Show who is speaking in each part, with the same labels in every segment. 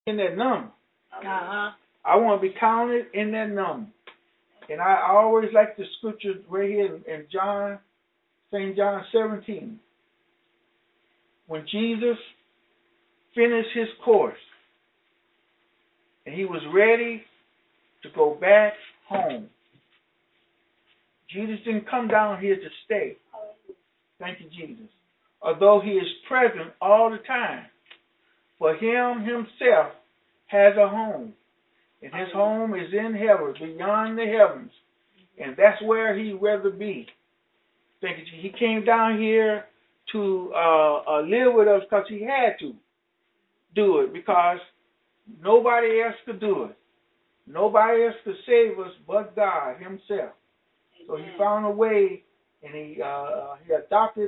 Speaker 1: in that number.
Speaker 2: Uh-huh.
Speaker 1: I want to be counted in that number. And I always like the scripture right here in John, St. John 17. When Jesus finished his course and he was ready to go back home. Jesus didn't come down here to stay. Thank you, Jesus. Although he is present all the time. For him himself has a home. And his home is in heaven, beyond the heavens. And that's where he'd rather be. Thank you, Jesus. He came down here to live with us because he had to do it. Because nobody else could do it. Nobody else could save us but God himself. So he found a way, and he adopted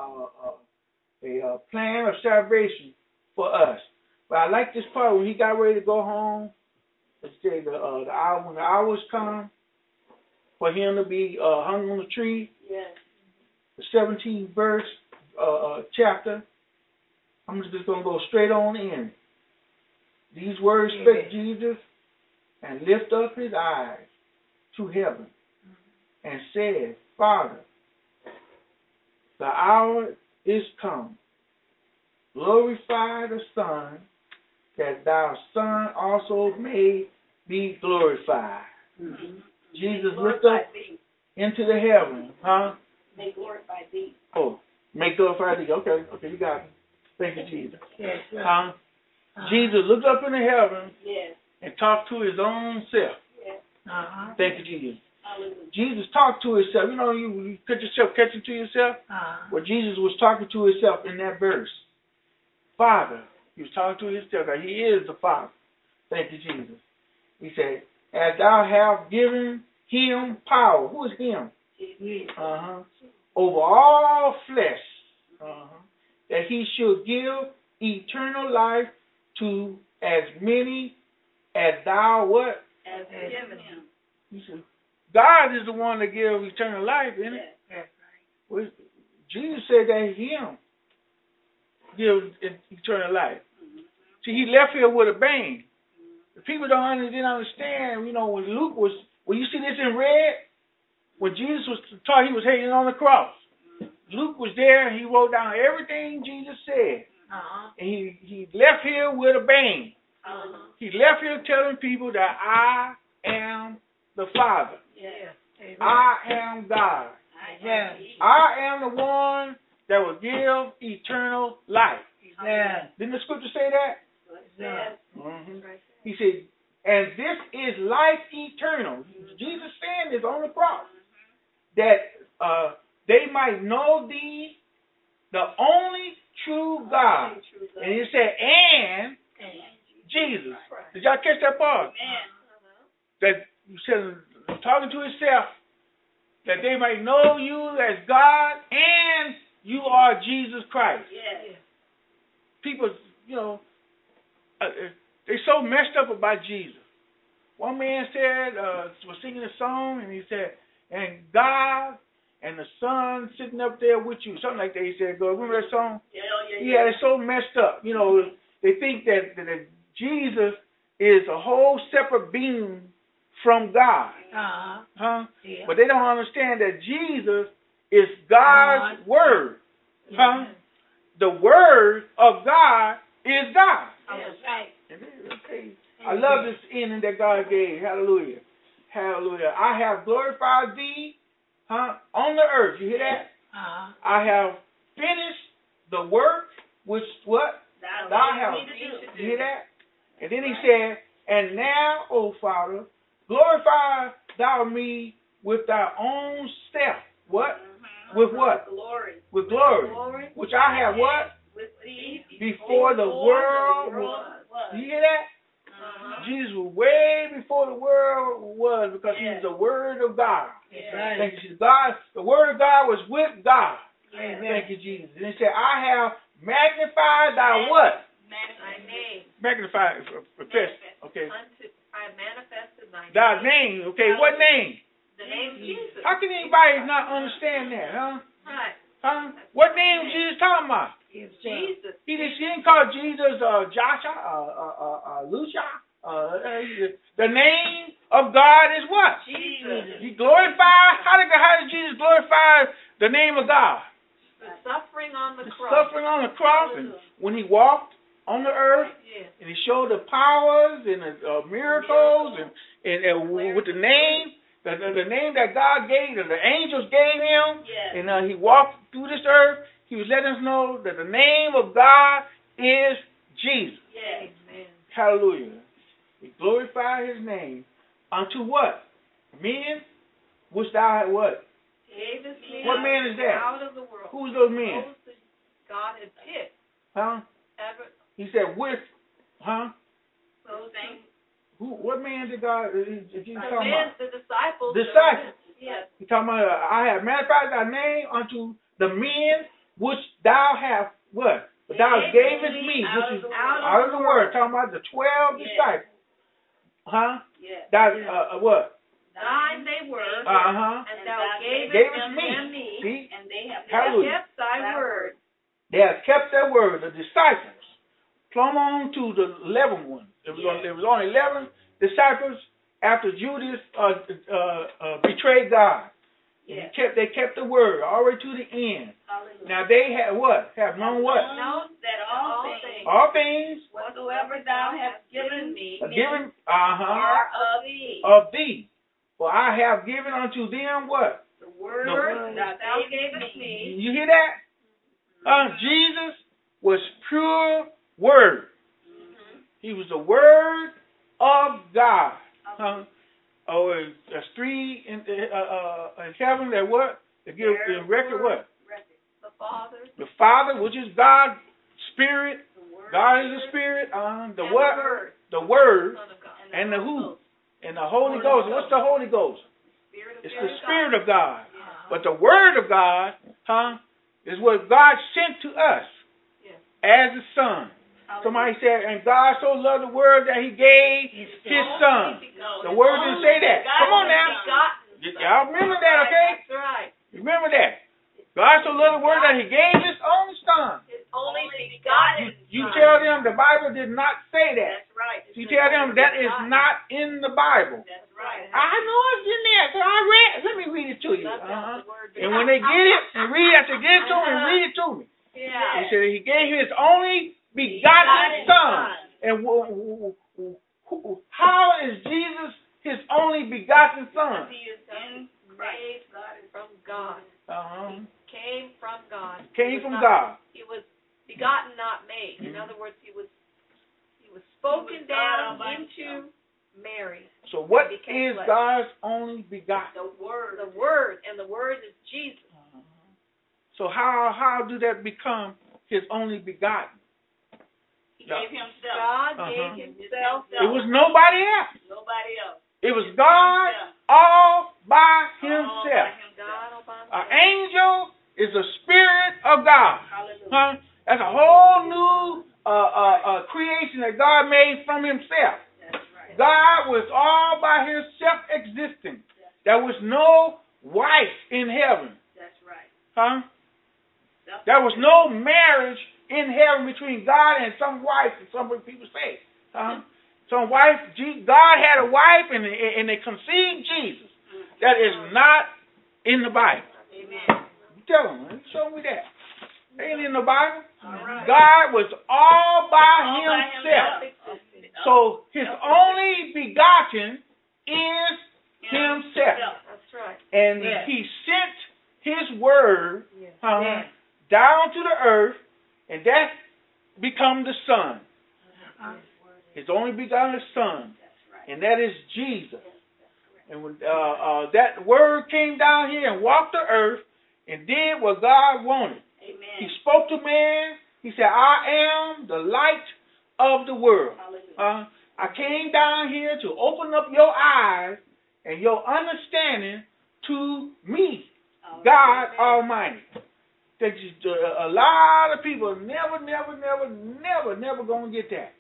Speaker 1: a plan of salvation for us. But I like this part when he got ready to go home. Let's say the hour when the hours come for him to be hung on the tree.
Speaker 2: Yes.
Speaker 1: The 17th verse chapter. I'm just going to go straight on in. These words spake Jesus and lift up his eyes to heaven and said, Father, the hour is come. Glorify the Son, that thy Son also may be glorified.
Speaker 2: Mm-hmm.
Speaker 1: Jesus looked up into the heaven. Huh?
Speaker 2: May glorify thee.
Speaker 1: Oh, may glorify thee. Okay, you got it. Thank you, Jesus.
Speaker 2: Yes,
Speaker 1: huh? Jesus looked up in the heaven
Speaker 2: yes.
Speaker 1: and talked to his own self.
Speaker 2: Yes. Uh-huh.
Speaker 1: Thank you, Jesus.
Speaker 2: Hallelujah. Jesus
Speaker 1: talked to himself. You know, you catch yourself catching to yourself? Well, Jesus was talking to himself in that verse. Father. He was talking to himself. He is the Father. Thank you, Jesus. He said, as thou hast given him power. Who is him? Uh-huh. Over all flesh. Uh-huh. That he should give eternal life to as many as thou what?
Speaker 2: As given him.
Speaker 1: He said, God is the one that gives eternal life, isn't it?
Speaker 2: Yes.
Speaker 1: Well, Jesus said that him gives eternal life. Mm-hmm. See, he left here with a bang. The people didn't understand, you know, when you see this in red, when Jesus was taught he was hanging on the cross. Luke was there and he wrote down everything Jesus said. Uh-huh. And he left here with a bang. Uh-huh. He left here telling people that I am the Father.
Speaker 2: Yes.
Speaker 1: I am God.
Speaker 2: Yes.
Speaker 1: I am the one that will give eternal life.
Speaker 2: Yes.
Speaker 1: Didn't the scripture say that?
Speaker 2: Yes.
Speaker 1: Mm-hmm. He said, and this is life eternal. Jesus saying this on the cross. That they might know thee, the only true God. And he said, and Jesus. Did y'all catch that part? That you said, talking to himself, that they might know you as God and you are Jesus Christ.
Speaker 2: Yes.
Speaker 1: People, you know, they're so messed up about Jesus. One man said, was singing a song, and he said, and God and the Son sitting up there with you. Something like that he said. Go, remember that song? Yeah, it's so messed up. You know, they think that Jesus is a whole separate being from God.
Speaker 2: Uh-huh.
Speaker 1: Huh?
Speaker 2: Yeah.
Speaker 1: But they don't understand that Jesus is God's Word.
Speaker 2: Yeah.
Speaker 1: Huh? The Word of God is God.
Speaker 2: That's right.
Speaker 1: Okay. I love this ending that God gave. Hallelujah. Hallelujah. I have glorified thee, on the earth. You hear that?
Speaker 2: Uh-huh.
Speaker 1: I have finished the work which what? Thou hast. You hear that? And then he said, and now, O Father, glorify thou me with thy own self. What?
Speaker 2: Mm-hmm.
Speaker 1: With what?
Speaker 2: Glory.
Speaker 1: With glory. Which I have what?
Speaker 2: With thee.
Speaker 1: Before the world was. You hear that?
Speaker 2: Uh-huh.
Speaker 1: Jesus was way before the world was because he's the Word of God.
Speaker 2: Yes.
Speaker 1: Thank you, Jesus. God, the Word of God was with God.
Speaker 2: Yes.
Speaker 1: Thank you, Jesus. And he said, I have magnified thy what?
Speaker 2: My name.
Speaker 1: Magnified. Okay.
Speaker 2: I manifested
Speaker 1: Thy name. Okay, what name?
Speaker 2: The name Jesus.
Speaker 1: How can anybody not understand that, huh?
Speaker 2: Right.
Speaker 1: Huh? What name is Jesus talking about?
Speaker 2: Jesus.
Speaker 1: He didn't call Jesus Joshua, Lucia. The name of God is what?
Speaker 2: Jesus.
Speaker 1: He glorified. How did Jesus glorify the name of God?
Speaker 2: The suffering on the cross.
Speaker 1: Suffering on the cross, and when he walked on the earth,
Speaker 2: Yes.
Speaker 1: and he showed the powers and the miracles, and with the name, the name that God gave, that the angels gave him,
Speaker 2: Yes.
Speaker 1: and he walked through this earth. He was letting us know that the name of God is Jesus.
Speaker 2: Yes. Amen.
Speaker 1: Hallelujah. He glorified his name unto what? Men, which thou had what?
Speaker 2: Gave his name
Speaker 1: What man is that?
Speaker 2: out of the world.
Speaker 1: Who's those men?
Speaker 2: Those that God had picked.
Speaker 1: Huh? He said with, huh?
Speaker 2: Those things.
Speaker 1: What man did God, is he talking about?
Speaker 2: The disciples.
Speaker 1: Disciples.
Speaker 2: Yes.
Speaker 1: He talking about, I have magnified thy name unto the men which thou hast, what? But thou gavest me, which is out of the word. Talking about the 12 disciples. Huh?
Speaker 2: Yes.
Speaker 1: That, what?
Speaker 2: Thine they were,
Speaker 1: Uh-huh.
Speaker 2: and thou gavest them
Speaker 1: me. See?
Speaker 2: and they have
Speaker 1: Hallelujah.
Speaker 2: kept thy word.
Speaker 1: They have kept their word, the disciples. Plumb on to the 11th one. There was only 11 disciples after Judas betrayed God.
Speaker 2: Yes.
Speaker 1: They kept the word all the way to the end.
Speaker 2: Hallelujah.
Speaker 1: Now they have what? Have known what?
Speaker 2: Known that all things
Speaker 1: All things
Speaker 2: whatsoever thou hast given me
Speaker 1: are given
Speaker 2: are of thee.
Speaker 1: of thee. For I have given unto them what?
Speaker 2: The word that thou gavest me.
Speaker 1: You hear that? Jesus was pure word. He was the word of God. There's three in heaven that what? They give the record what?
Speaker 2: The Father.
Speaker 1: The Father, which is God, Spirit. God is the Spirit. The what? The Word. And the who? And the Holy Ghost. What's the Holy Ghost? It's the Spirit of God. But the Word of God, is what God sent to us as the Son. Somebody said, and God so loved the Word that He gave His Son. The Word didn't say that. Come on now. Y'all remember that, okay?
Speaker 2: That's right.
Speaker 1: Remember that. God so loved the Word that He gave His only Son.
Speaker 2: His only begotten.
Speaker 1: You tell them the Bible did not say that.
Speaker 2: That's right.
Speaker 1: You tell them that is not in the Bible.
Speaker 2: That's right.
Speaker 1: I know it's in there, so I read. Let me read it to you. And when they get it and read it, I said, get it to me and read it to me.
Speaker 2: Yeah.
Speaker 1: He said He gave His only begotten Son. And how is Jesus His only begotten Son?
Speaker 2: He is made from God. Came from God.
Speaker 1: Came from God.
Speaker 2: He was begotten, not made. In other words, he was spoken down into Mary.
Speaker 1: So what is God's only begotten?
Speaker 2: The Word. The Word, and the Word is Jesus.
Speaker 1: So how do that become His only begotten?
Speaker 2: He gave Himself. God gave Himself.
Speaker 1: It was nobody else.
Speaker 2: Nobody else.
Speaker 1: It was God all by Himself. An angel is a spirit of God. That's a whole new creation that God made from Himself. God was all by Himself existing. There was no wife in heaven. There was no marriage in heaven between God and some wife, and some people say. Some wife, God had a wife and they conceived Jesus. That is not in the Bible.
Speaker 2: Amen.
Speaker 1: Tell them, show me that. Ain't in the Bible. God was all by Himself. So His only begotten is Himself.
Speaker 2: That's right.
Speaker 1: And He sent His word down to the earth, and that become the Son. His only begotten Son. And that is Jesus. And when that word came down here and walked the earth and did what God wanted.
Speaker 2: Amen.
Speaker 1: He spoke to man. He said, I am the light of the world. I came down here to open up your eyes and your understanding to me, God Almighty. That a lot of people never going to get that.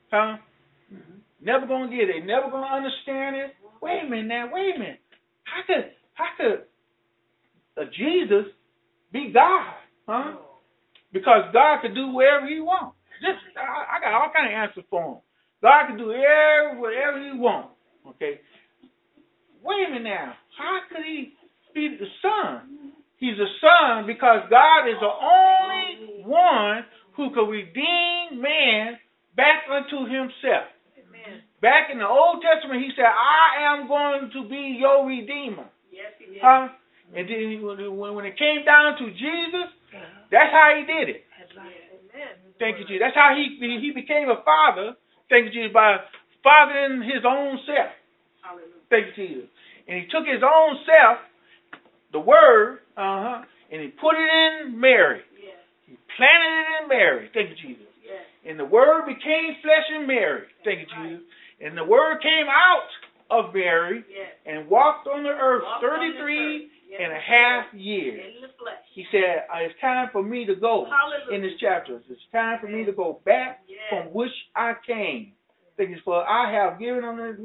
Speaker 1: Never going to get it. Never going to understand it. Wait a minute. How could Jesus be God? Because God could do whatever he wants. I got all kind of answers for him. God can do whatever he wants. Okay? Wait a minute now. How could he be the son? He's a son because God is the only one who could redeem man back unto himself.
Speaker 2: Amen.
Speaker 1: Back in the Old Testament, he said, I am going to be your redeemer.
Speaker 2: Yes, he did.
Speaker 1: And then when it came down to Jesus, that's how he did it.
Speaker 2: Amen.
Speaker 1: Thank you, Jesus. That's how he became a father. Thank you, Jesus, by fathering his own self.
Speaker 2: Hallelujah.
Speaker 1: Thank you, Jesus. And he took his own self, the word, and he put it in Mary.
Speaker 2: Yes.
Speaker 1: He planted it in Mary. Thank you, Jesus.
Speaker 2: Yes.
Speaker 1: And the word became flesh in Mary. Thank you, Jesus. And the word came out of Mary and walked on the earth 33 and a half years.
Speaker 2: In the flesh.
Speaker 1: He said, it's time for me to go.
Speaker 2: Hallelujah.
Speaker 1: In this chapter. It's time for me to go back from which I came. Thank you for I have given on the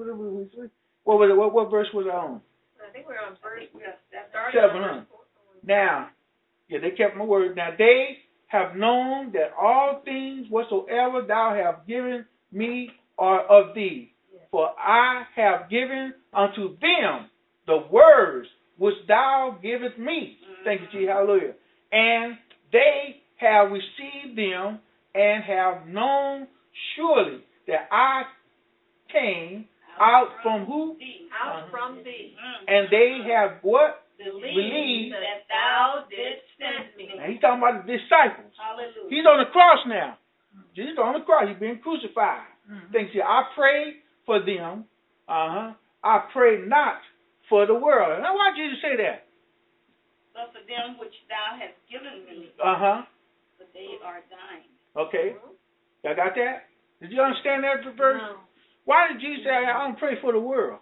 Speaker 1: what verse was I on?
Speaker 2: I think we're on verse
Speaker 1: 7. Now, they kept my word. Now they have known that all things whatsoever thou hast given me are of thee. For I have given unto them the words which thou givest me. Thank you, Jesus. Hallelujah. And they have received them and have known surely that I came out from who?
Speaker 2: Out from thee.
Speaker 1: And they have what?
Speaker 2: Believed that thou didst send me.
Speaker 1: Now he's talking about the disciples.
Speaker 2: Hallelujah.
Speaker 1: He's on the cross now. Jesus on the cross. He's being crucified. Thank you. I pray for them. I pray not for the world. Now why did Jesus say that?
Speaker 3: But for them which thou hast given me, but they are thine.
Speaker 1: Okay. Y'all got that? Did you understand that verse?
Speaker 2: No.
Speaker 1: Why did Jesus say, I don't pray for the world?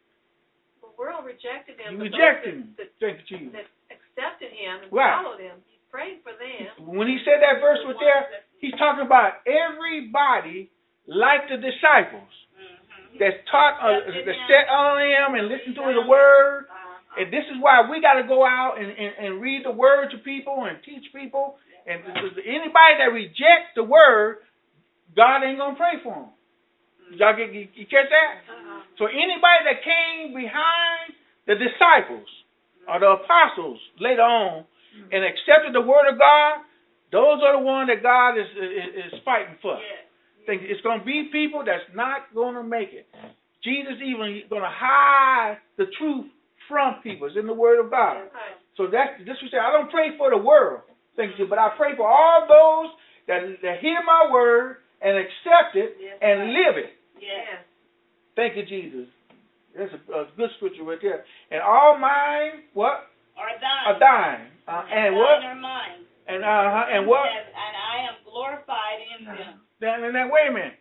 Speaker 2: The world rejected him.
Speaker 1: You rejected him. Thank you, Jesus.
Speaker 2: That accepted him and
Speaker 1: Right.
Speaker 2: followed him. He prayed for them.
Speaker 1: When he said that verse was there, he's talking about everybody like the disciples that's taught, that set on him and listen to his word. And this is why we got to go out and read the word to people and teach people. And anybody that rejects the word, God ain't going to pray for them. Y'all you catch that? So anybody that came behind the disciples or the apostles later on and accepted the word of God, those are the ones that God is fighting for. Think it's going to be people that's not going to make it. Jesus even going to hide the truth from people. It's in the word of God. So this we say, I don't pray for the world, thank you, but I pray for all those that hear my word and accept it and live it.
Speaker 2: Yes.
Speaker 1: Thank you, Jesus. That's a good scripture right there. And all mine, what?
Speaker 3: Are thine.
Speaker 1: Are thine. And what?
Speaker 3: Thine are mine.
Speaker 1: And what?
Speaker 3: And I am glorified in them.
Speaker 1: Now, wait a minute.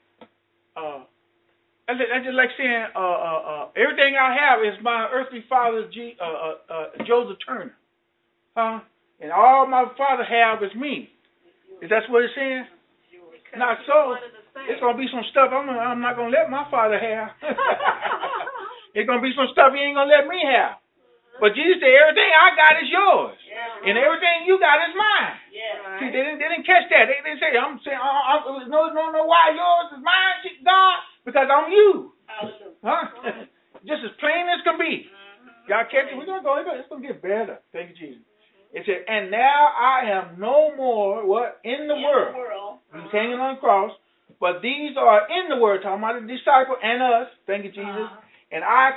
Speaker 1: That's just like saying, everything I have is my earthly father, Joseph Turner. And all my father have is me. Is that what it's saying? Not so. It's going to be some stuff I'm not going to let my father have. It's going to be some stuff he ain't going to let me have. But Jesus said, everything I got is yours. And everything you got is mine. See, they didn't catch that. They didn't say, I'm saying, no, why yours is mine, God? Because I'm you. Just as plain as can be. Y'all catch it? We're going to go. It's going to get better. Thank you, Jesus. It said, and now I am no more, what? In the world. He's hanging on the cross. But these are in the world, talking about the disciple and us. Thank you, Jesus. And I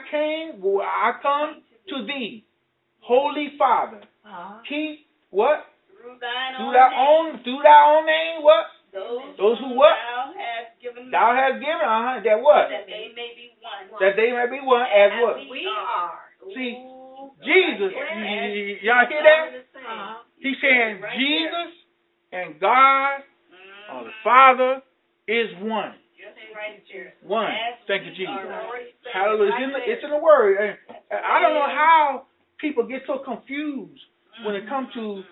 Speaker 1: come to thee, Holy Father. Keep what?
Speaker 3: Through thy
Speaker 1: own name, what? Those who what?
Speaker 3: Thou hast given.
Speaker 1: Thou hast given, that what?
Speaker 3: That they may be one.
Speaker 1: That they may be one as what?
Speaker 2: We are.
Speaker 1: See, Jesus, y'all hear that? He's saying Jesus and God, or the Father, is one. One. Thank you, Jesus. Hallelujah. It's in the Word. I don't know how people get so confused when it comes to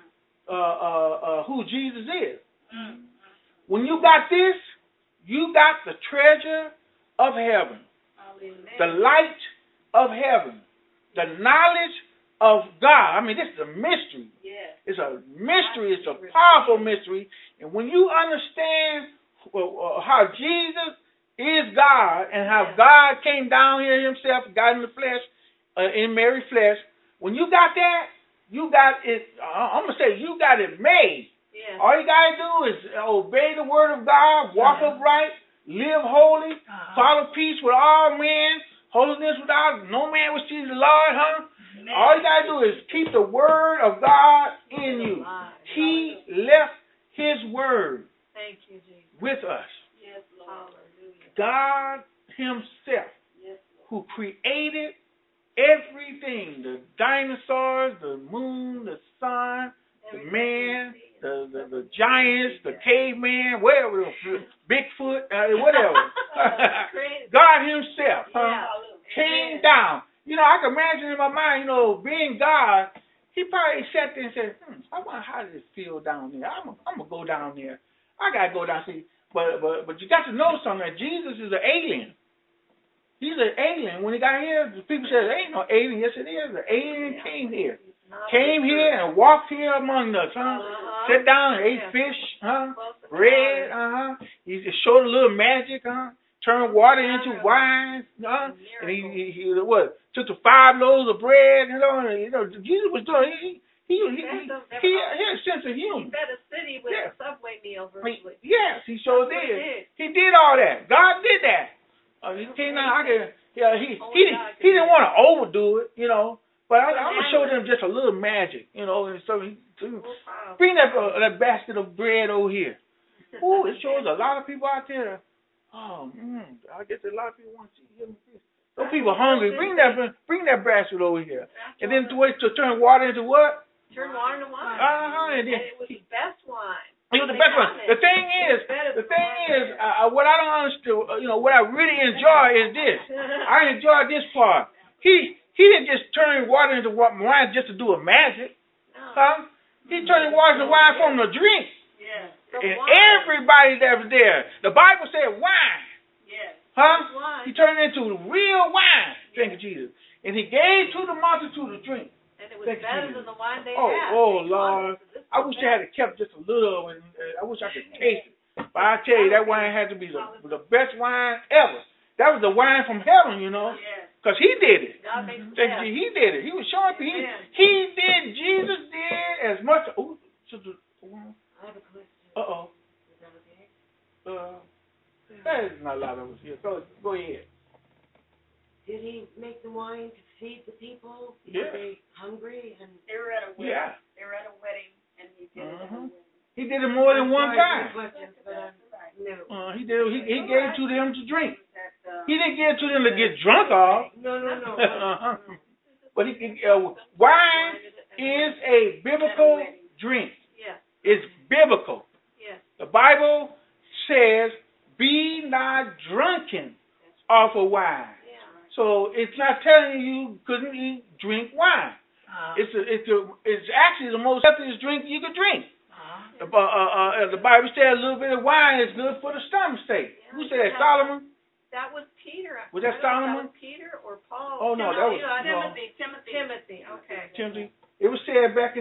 Speaker 1: who Jesus is. When you got this, you got the treasure of heaven, the light of heaven, the knowledge of God. I mean, this is a mystery.
Speaker 3: Yes.
Speaker 1: It's a mystery. It's a powerful mystery. And when you understand how Jesus is God and how God came down here himself, got in the flesh, in Mary's flesh, when you got that, you got it, I'm going to say, you got it made. Yeah. All you got to do is obey the word of God, walk upright, live holy, follow peace with all men, holiness without no man will see the Lord, huh? Amen. All you got to do is keep the word of God in you. He left his word with us.
Speaker 3: Yes, Lord.
Speaker 1: God himself, who created everything, the dinosaurs, the moon, the sun, the man, the giants, the caveman, whatever, Bigfoot, whatever. God himself came down. You know, I can imagine in my mind, you know, being God, he probably sat there and said, I wonder how does it feel down there. I'm going to go down there. I got to go down there. But you got to know something, that Jesus is an alien. He's an alien. When he got here, people said, there ain't no alien. Yes, it is. The alien came here. Came here and walked here among us, huh? Sat down and ate fish, huh? Bread, He just showed a little magic, huh? Turned water into wine, huh? And he took the 5 loaves of bread, you know, Jesus was doing, he had a sense of humor.
Speaker 2: He fed a city with a Subway meal virtually.
Speaker 1: Yes, he sure did. He did all that. God did that. He came out. He didn't want to overdo it, you know. But I'm gonna show them just a little magic, you know. And so bring that basket of bread over here. Ooh, it shows a lot of people out there. Oh, I guess a lot of people want to see him. Those people hungry. Bring that basket over here. And then to turn water into what?
Speaker 2: Turn water into wine.
Speaker 1: And
Speaker 2: it was the best wine.
Speaker 1: It was the best one. The thing is, what I don't understand, you know, what I really enjoy is this. I enjoy this part. He didn't just turn water into wine just to do a magic. Huh? He turned water into wine for them to drink.
Speaker 3: Yeah.
Speaker 1: And everybody that was there, the Bible said wine.
Speaker 3: Yes.
Speaker 1: Huh? He turned it into real wine. Thank you, Jesus. And he gave to the multitude to drink.
Speaker 2: And it was better than the wine they
Speaker 1: Oh,
Speaker 2: had.
Speaker 1: Lord. I wish I had kept just a little, and I wish I could taste it. But I tell you, that wine had to be the best wine ever. That was the wine from heaven, you know. Because he did it. He did it. He was showing people. He did. Jesus did as much. I have a question. Uh-oh. Is that okay? There's not a lot of us here. So go ahead.
Speaker 4: Did he make the wine to feed the people? Were they hungry? And
Speaker 3: they were at a wedding.
Speaker 1: Yeah.
Speaker 3: They were at a wedding, and he did it.
Speaker 1: He did it more than one time. He did. He gave to them to drink. He didn't give to them to get drunk off.
Speaker 4: No.
Speaker 1: But wine is a biblical drink. It's biblical. The Bible says, "Be not drunken off of wine." So it's not telling you couldn't drink wine. It's actually the most healthiest drink you could drink. The Bible says a little bit of wine is good for the stomach sake. Who said that? Solomon?
Speaker 2: That was Peter.
Speaker 1: Was that Solomon?
Speaker 2: That was Peter or Paul?
Speaker 1: Oh no, that was
Speaker 2: Timothy. Okay.
Speaker 1: Timothy. It was said back in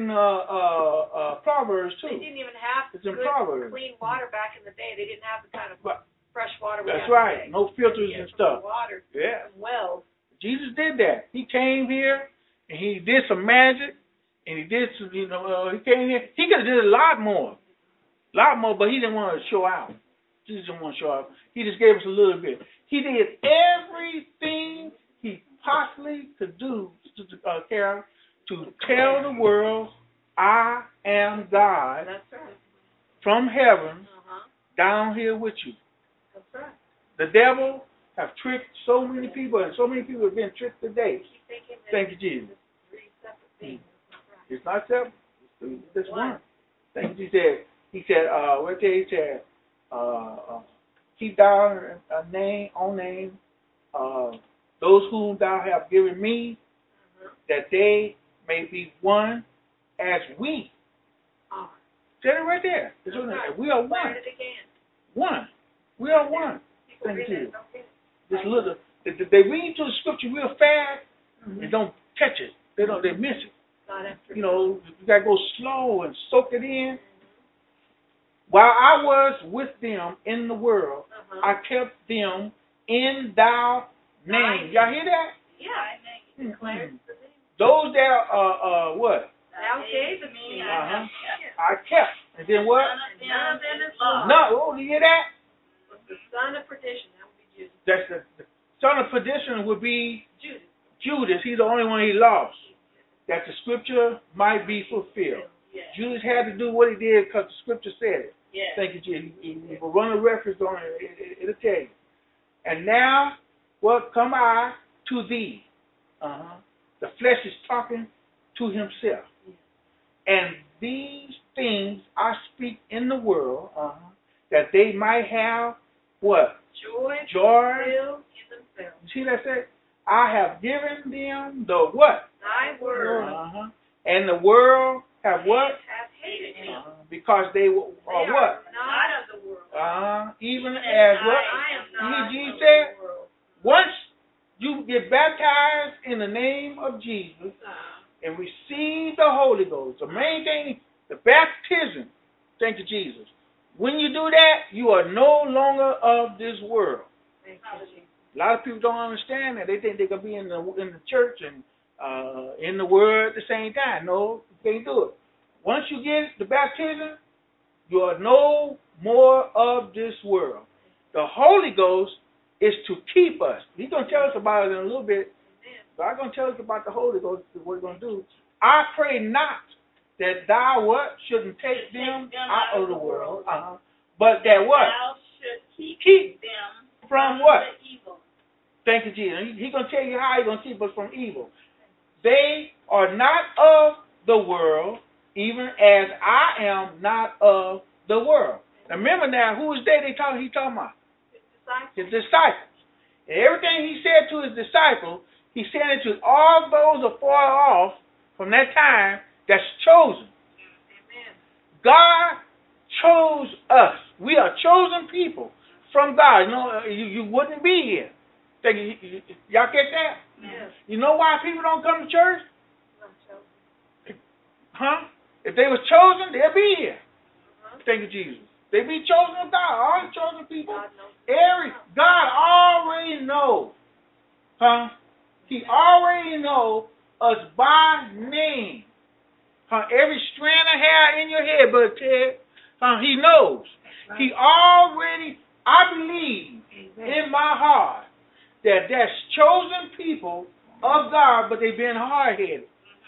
Speaker 1: Proverbs too.
Speaker 2: They didn't even have good, clean water back in the day. They didn't have the kind of fresh water.
Speaker 1: That's right. No filters and stuff.
Speaker 2: Water.
Speaker 1: Yeah.
Speaker 2: Wells.
Speaker 1: Jesus did that. He came here and he did some magic, and he did some. He came here. He could have did a lot more, but he didn't want to show out. Jesus didn't want to show out. He just gave us a little bit. He did everything he possibly could do, Carol, to tell the world, I am God.
Speaker 2: That's right.
Speaker 1: From heaven down here with you.
Speaker 2: That's right.
Speaker 1: The devil have tricked so many people, and so many people have been tricked today. Thank you, Jesus. It's not separate. It's just one. Thank you. He said, what did he say? Keep thou own name, those whom thou hast given me, that they may be one as we. Said it right there. We are one. One. We are one. Thank you. This little, they read through the scripture real fast and don't catch it. They miss it. you know, you got to go slow and soak it in. While I was with them in the world, I kept them in thy name. Y'all hear that?
Speaker 2: Yeah.
Speaker 1: Mm-hmm. Those that what?
Speaker 2: Thou gave me.
Speaker 1: I kept. And then what?
Speaker 2: None of them is lost.
Speaker 1: No, oh, you hear that?
Speaker 2: The son of perdition, that would be Judas.
Speaker 1: That's the son of perdition would be
Speaker 2: Judas.
Speaker 1: Judas. He's the only one he lost. That the scripture might be fulfilled.
Speaker 3: Yeah.
Speaker 1: Judas had to do what he did because the scripture said it.
Speaker 3: Yeah.
Speaker 1: Thank you, Jesus. You will run a reference on it. It'll tell you. And now, what come I to thee? The flesh is talking to himself. And these things I speak in the world, that they might have what?
Speaker 2: Joy.
Speaker 1: Joy.
Speaker 2: In themselves.
Speaker 1: You see that said? I have given them the what?
Speaker 2: Thy word.
Speaker 1: And the world have what?
Speaker 2: Hath hated me.
Speaker 1: Because they are what?
Speaker 2: Not of the world.
Speaker 1: Even as what?
Speaker 2: I am not
Speaker 1: Jesus
Speaker 2: of
Speaker 1: said,
Speaker 2: the world.
Speaker 1: once you get baptized in the name of Jesus and receive the Holy Ghost, the main thing, the baptism, thank you, Jesus. When you do that, you are no longer of this world.
Speaker 2: Thank you, Jesus.
Speaker 1: A lot of people don't understand that. They think they can be in the church and in the Word at the same time. No, you can't do it. Once you get the baptism, you are no more of this world. The Holy Ghost is to keep us. He's going to tell us about it in a little bit. But I'm going to tell us about the Holy Ghost, what he's going to do. I pray not that thou what? Shouldn't take them out of the world. But that what?
Speaker 3: Thou should
Speaker 1: keep
Speaker 3: them
Speaker 1: from what?
Speaker 3: The evil.
Speaker 1: Thank you, Jesus. He's going to tell you how he's going to keep us from evil. They are not of the world, even as I am not of the world. Now remember now, who is they he's talking about? His disciples. And everything he said to his disciples, he said it to all those afar off from that time that's chosen.
Speaker 2: Amen.
Speaker 1: God chose us. We are chosen people from God. You know, you wouldn't be here. Y'all get that?
Speaker 2: Yes.
Speaker 1: You know why people don't come to church? If they was chosen, they'll be here. Thank you, Jesus. They be chosen of God. All the chosen people. God already knows. He already knows us by name. Every strand of hair in your head, Brother Ted, he knows. He already, I believe in my heart that there's chosen people of God, but they've been hard-headed.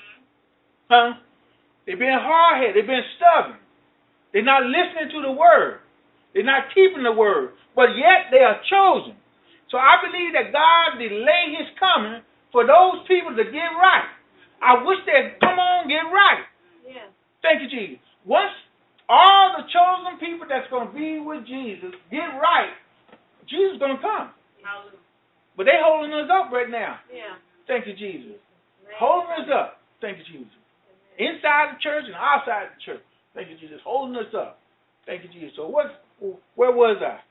Speaker 1: They've been hard-headed. They've been stubborn. They're not listening to the word. They're not keeping the word. But yet they are chosen. So I believe that God delayed his coming for those people to get right. I wish they'd come on, get right.
Speaker 2: Yeah.
Speaker 1: Thank you, Jesus. Once all the chosen people that's going to be with Jesus get right, Jesus is going to come.
Speaker 2: Hallelujah.
Speaker 1: But they holding us up right now.
Speaker 2: Yeah.
Speaker 1: Thank you, Jesus. Holding us up. Thank you, Jesus. Inside the church and outside the church. Thank you, Jesus. Holding us up. Thank you, Jesus. So where was I?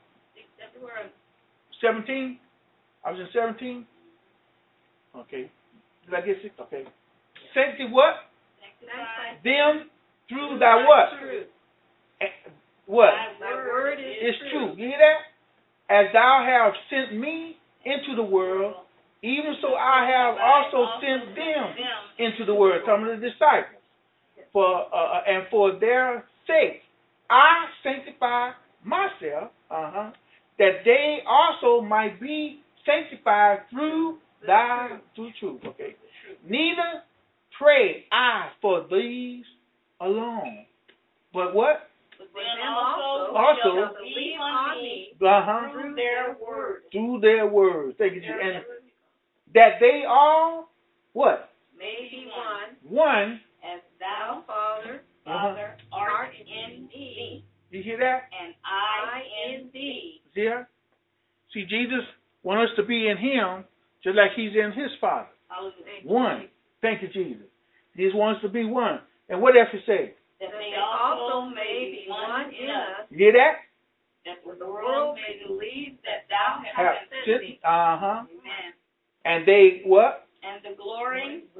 Speaker 1: 17? I was in 17? Okay. Did I get 6? Okay. Sanctify what? Them through thy what? What?
Speaker 2: Thy word
Speaker 1: is true. You hear that? As thou hast sent me into the world, even so I have also sent them into the world. Some of the disciples. And for their sake, I sanctify myself, that they also might be sanctified through truth. Okay. Neither pray I for these alone, but what?
Speaker 3: But them also believe on me through their word.
Speaker 1: Through their words. Thank you, Jesus. And that they all what?
Speaker 2: May be one.
Speaker 1: One.
Speaker 3: As thou, Father, art in me.
Speaker 1: You hear that?
Speaker 3: And I in thee.
Speaker 1: See her? See, Jesus wants us to be in him just like he's in his Father. One. Thank you, Jesus. He just wants to be one. And what else he say?
Speaker 3: That they also may be one in us.
Speaker 1: You hear that?
Speaker 3: That the world may believe that thou hast sent me.
Speaker 1: Uh-huh.
Speaker 3: Amen.
Speaker 1: And they what?
Speaker 3: And the glory which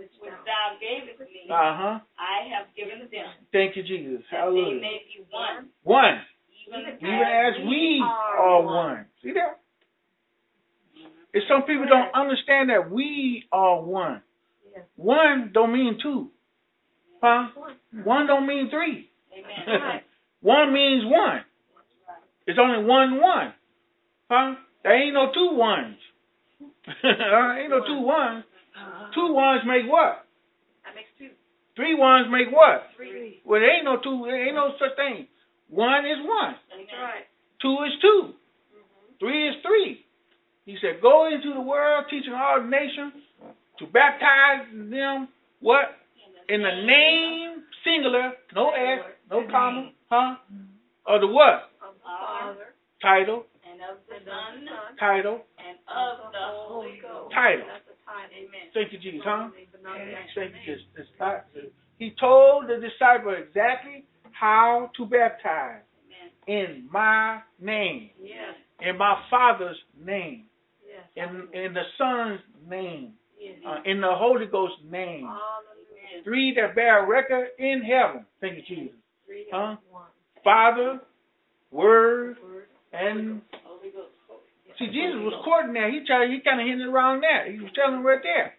Speaker 3: thou gavest me,
Speaker 1: Uh-huh.
Speaker 3: I have given them.
Speaker 1: Thank you, Jesus.
Speaker 3: That
Speaker 1: Hallelujah.
Speaker 3: they may be one.
Speaker 1: One.
Speaker 3: Even
Speaker 1: as we are one. See that? If some people don't understand that we are one. One don't mean two. Huh? One don't mean three.
Speaker 3: Amen.
Speaker 1: One means one. It's only one. Huh? There ain't no two ones. Ain't no two ones. Two ones make what?
Speaker 2: That makes two.
Speaker 1: Three ones make what?
Speaker 2: Three.
Speaker 1: Well, there ain't no two. There ain't no such thing. One is one.
Speaker 2: That's right.
Speaker 1: Two is two. Three is three. He said, go into the world, teaching all nations, to baptize them, what? In the name, singular, no S, no comma, huh? Of the what?
Speaker 2: Of the Father.
Speaker 1: Title.
Speaker 3: And of the Son.
Speaker 1: Title.
Speaker 3: And of the Holy Ghost.
Speaker 1: Title.
Speaker 2: That's the title.
Speaker 3: Amen.
Speaker 1: Thank you, Jesus, huh?
Speaker 2: Thank
Speaker 1: you. He told the disciple exactly how to baptize. In my name.
Speaker 2: Yes.
Speaker 1: In my Father's name.
Speaker 2: Yes.
Speaker 1: In the Son's name.
Speaker 2: Yes.
Speaker 1: In the Holy Ghost's name.
Speaker 2: Hallelujah.
Speaker 1: Three that bear record in heaven. Thank you, Jesus.
Speaker 2: Three
Speaker 1: Huh?
Speaker 2: one.
Speaker 1: Father, Word, and see, Jesus was quoting that. He kind of hinted around that. He was telling right there.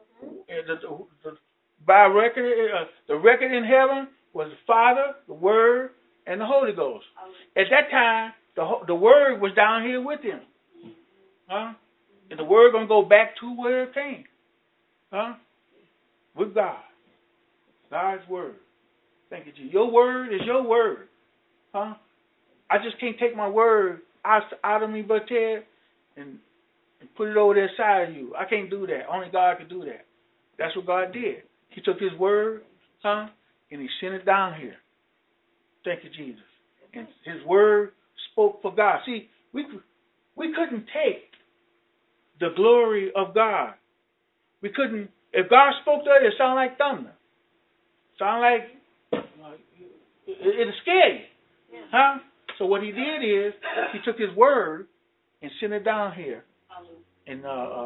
Speaker 1: By record, the record in heaven was the Father, the Word, and the Holy Ghost. At that time, the Word was down here with him. Huh? And the Word going to go back to where it came. Huh? With God. God's Word. Thank you, Jesus. Your Word is your Word. Huh? I just can't take my Word out of me, but Ted, and put it over there side of you. I can't do that. Only God can do that. That's what God did. He took His Word, and He sent it down here. Thank you, Jesus. And His Word spoke for God. See, we couldn't take the glory of God. We couldn't. If God spoke to it, it sounded like thunder. Sound like it'll scare you, huh? So what He did is He took His Word and sent it down here, and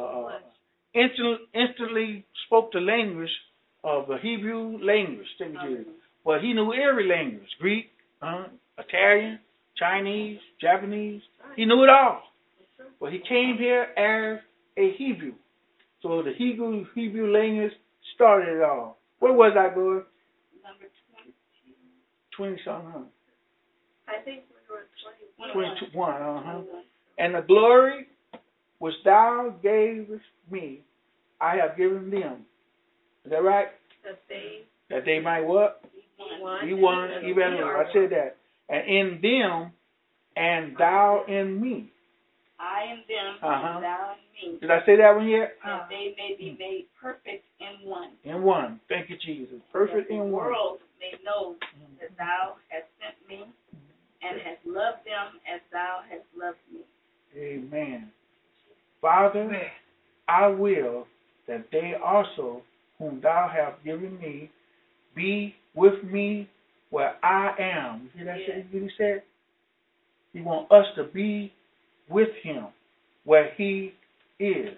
Speaker 1: instantly spoke the language of the Hebrew language. Thank you, Jesus. Well, He knew every language: Greek, Italian, Chinese, Japanese. He knew it all. But He came here as a Hebrew. So the Hebrew language started it all. Where was I going?
Speaker 3: Number
Speaker 1: 20-something, huh?
Speaker 2: I think we were
Speaker 1: 21, And the glory which thou gavest me, I have given them. Is that right? That they might what? Be one, even I said that. And in them, and thou in me.
Speaker 3: I in them, and thou in me.
Speaker 1: Did I say that one yet?
Speaker 3: That they may be made perfect in one.
Speaker 1: In one. Thank you, Jesus. Perfect in one.
Speaker 3: The world may know that thou hast sent me and hast loved them as thou hast loved me.
Speaker 1: Amen. Father, I will that they also, whom thou hast given me, be with me where I am. You hear that what He said? He wants us to be with Him where He is.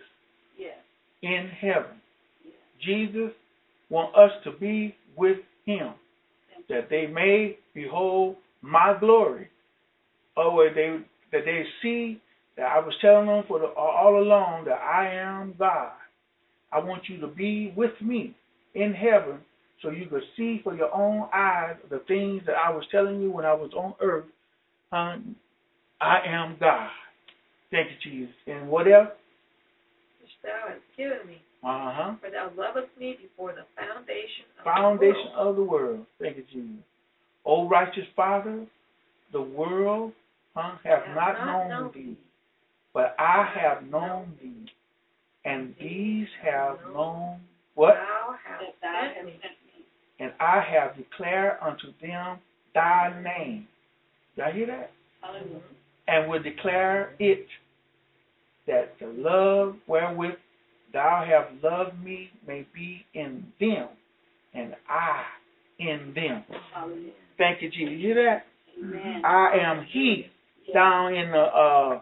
Speaker 1: In heaven. Jesus wants us to be with Him that they may behold my glory. Or that they see that I was telling them all along that I am God. I want you to be with me in heaven so you could see for your own eyes the things that I was telling you when I was on earth. I am God. Thank you, Jesus. And what else?
Speaker 2: Which thou hast given me. For thou lovest me before the foundation
Speaker 1: of the world. Thank you, Jesus. O righteous Father, the world have not known thee, but I have known thee, and these have known what?
Speaker 2: Thou hast sent me.
Speaker 1: And I have declared unto them thy name. Y'all hear that? And will declare it, that the love wherewith thou hast loved me may be in them, and I in them. Thank you, Jesus. You hear that?
Speaker 3: Amen.
Speaker 1: I am He. Down in the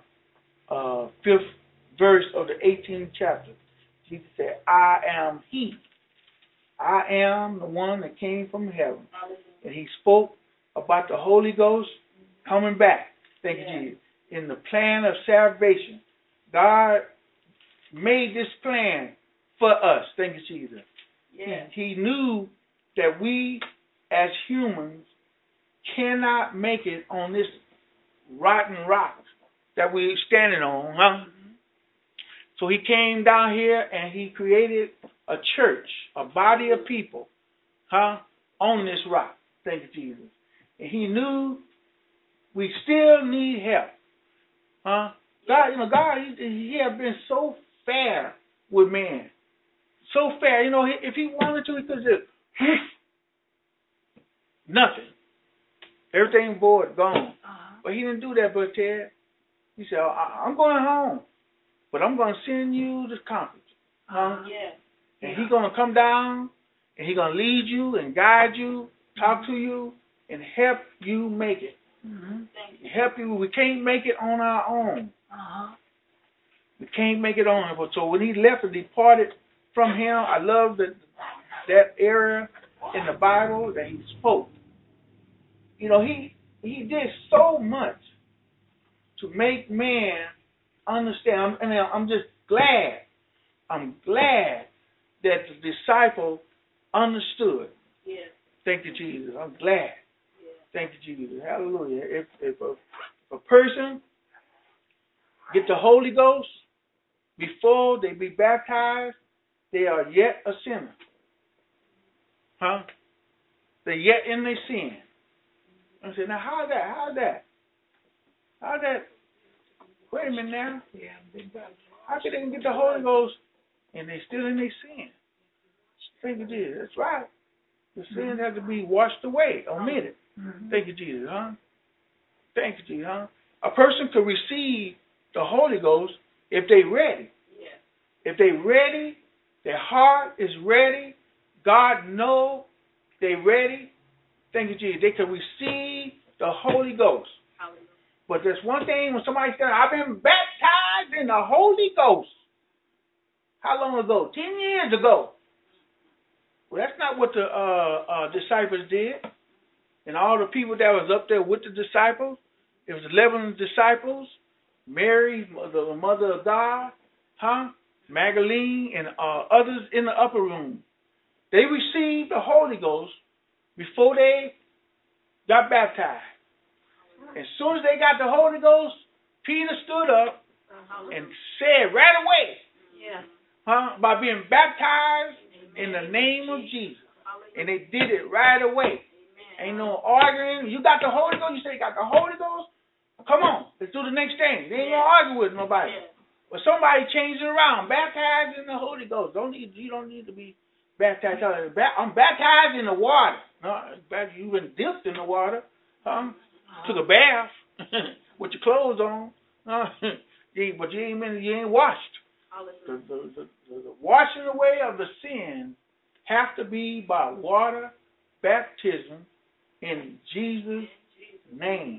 Speaker 1: 5th verse of the 18th chapter. Jesus said, I am He. I am the one that came from heaven. And he spoke about the Holy Ghost coming back. Thank you, Jesus. In the plan of salvation, God made this plan for us. Thank you, Jesus. Yeah. He knew that we as humans cannot make it on this rotten rock that we're standing on, huh? So he came down here and he created a church, a body of people, huh, on this rock. Thank you, Jesus. And he knew we still need help, huh? God, God, he had been so fair with man, so fair. If he wanted to, he could just nothing, everything void, gone. But he didn't do that, Brother Ted. He said, I'm going home, but I'm going to send you the Comforter. And he's going to come down, and he's going to lead you and guide you, talk to you, and help you make it. Help you. We can't make it on our own. We can't make it on our own. So when he left and departed from him, I love that area in the Bible that he spoke. He did so much to make man understand. And I'm just glad. I'm glad that the disciple understood. Yes. Thank you, Jesus. I'm glad. Yes. Thank you, Jesus. Hallelujah. If a person get the Holy Ghost before they be baptized, they are yet a sinner. Huh? They're yet in their sin. I said, now how's that? How's that? Wait a minute now. How can they get the Holy Ghost and they're still in their sin? Thank you, Jesus. That's right. The sins have to be washed away, omitted. Thank you, Jesus, huh? Thank you, Jesus, huh? A person could receive the Holy Ghost if they're ready. If they're ready, their heart is ready, God knows they're ready. Thank you, Jesus. They can receive the Holy Ghost. But there's one thing when somebody says, I've been baptized in the Holy Ghost. How long ago? 10 years ago. Well, that's not what the disciples did. And all the people that was up there with the disciples, it was 11 disciples, Mary, the mother of God, Magdalene, and others in the upper room. They received the Holy Ghost before they got baptized. As soon as they got the Holy Ghost, Peter stood up and said right away, by being baptized in the name of Jesus. And they did it right away. Ain't no arguing. You got the Holy Ghost? You say you got the Holy Ghost? Come on, let's do the next thing. They ain't gonna argue with nobody. But somebody changed it around. Baptized in the Holy Ghost. You don't need to be baptized. I'm baptized in the water. No, you've been dipped in the water. Took a bath with your clothes on. But you ain't washed. The washing away of the sin have to be by water baptism in Jesus' name.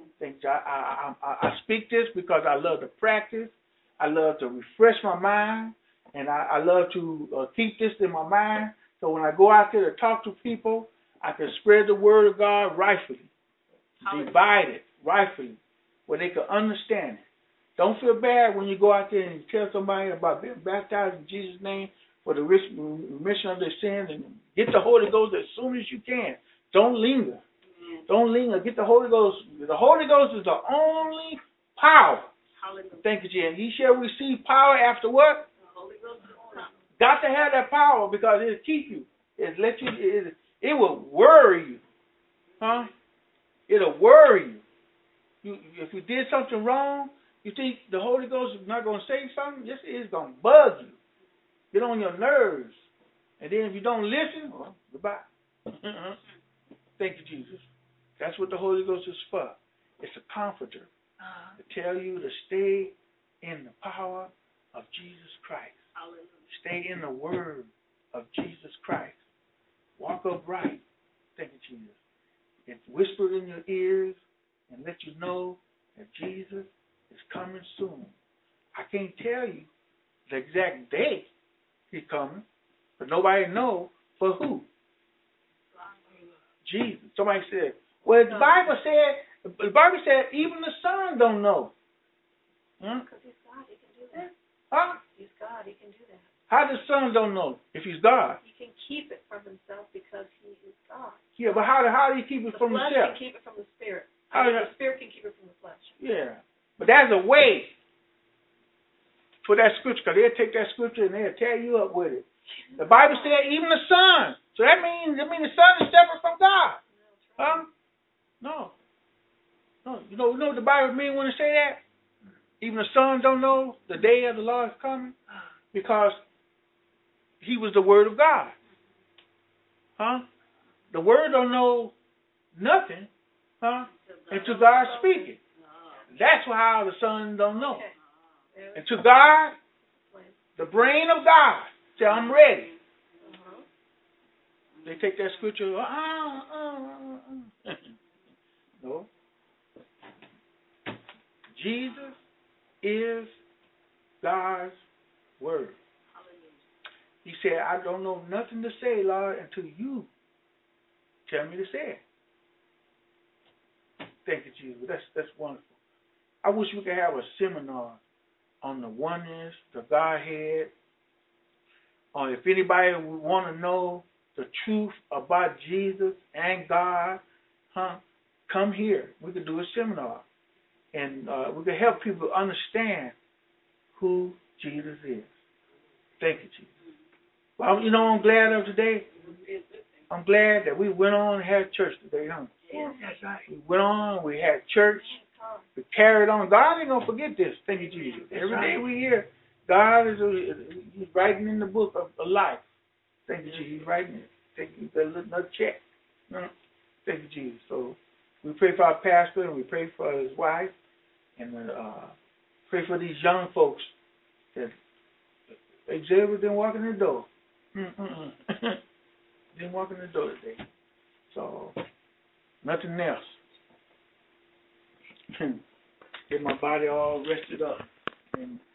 Speaker 1: I speak this because I love to practice. I love to refresh my mind, and I love to keep this in my mind. So when I go out there to talk to people, I can spread the word of God rightfully, divide it rightfully, where they can understand it. Don't feel bad when you go out there and tell somebody about being baptized in Jesus' name for the remission of their sins, and get the Holy Ghost as soon as you can. Don't linger. Don't linger. Get the Holy Ghost. The Holy Ghost is the only power. Thank you, Jesus. Ye shall receive power after what? The Holy Ghost. Got to have that power because it'll keep you. It will worry you. It'll worry you. If you did something wrong, you think the Holy Ghost is not going to say something? This is going to bug you. Get on your nerves. And then if you don't listen, well, goodbye. Thank you, Jesus. That's what the Holy Ghost is for. It's a comforter to tell you to stay in the power of Jesus Christ. Stay in the word of Jesus Christ. Walk upright. Thank you, Jesus. It whispered in your ears and let you know that Jesus is coming soon. I can't tell you the exact day he's coming, but nobody knows For who? Jesus. Somebody said, well, the Bible said even the Son don't know.
Speaker 2: Because he's God, he can do that.
Speaker 1: Huh?
Speaker 2: He's God, he can do that.
Speaker 1: How does the Son don't know if he's God?
Speaker 2: He can keep it from himself because he is God.
Speaker 1: Yeah, but how do he keep it from
Speaker 2: himself? The
Speaker 1: himself?
Speaker 2: flesh can keep it from the spirit.
Speaker 1: The
Speaker 2: spirit can keep it from the flesh.
Speaker 1: Yeah. But there's a way for that scripture, because they'll take that scripture and they'll tear you up with it. The Bible said even the Son. So that means the Son is separate from God. Huh? No. You know what the Bible means when it say that? Even the Son don't know the day of the Lord is coming? Because he was the Word of God. Huh? The Word don't know nothing, huh? Until God speak it. That's how the Son don't know. And to God, the brain of God, say, I'm ready. They take that scripture, no. Jesus is God's Word. He said, I don't know nothing to say, Lord, until you tell me to say it. Thank you, Jesus. That's wonderful. I wish we could have a seminar on the oneness, the Godhead, or if anybody would want to know the truth about Jesus and God, come here. We could do a seminar, and we could help people understand who Jesus is. Thank you, Jesus. Well, you know, I'm glad of today. I'm glad that we went on and had church today, huh?
Speaker 4: Yeah, that's right.
Speaker 1: We went on, we had church, we carried on. God ain't going to forget this. Thank you, Jesus. Every day we hear, God is he's writing in the book of life. Thank you, Jesus. He's writing it. Thank you. Another check. Thank you, Jesus. So we pray for our pastor, and we pray for his wife, and pray for these young folks that Xavier didn't walk in the door. Didn't walk in the door today. So nothing else. Get my body all rested up and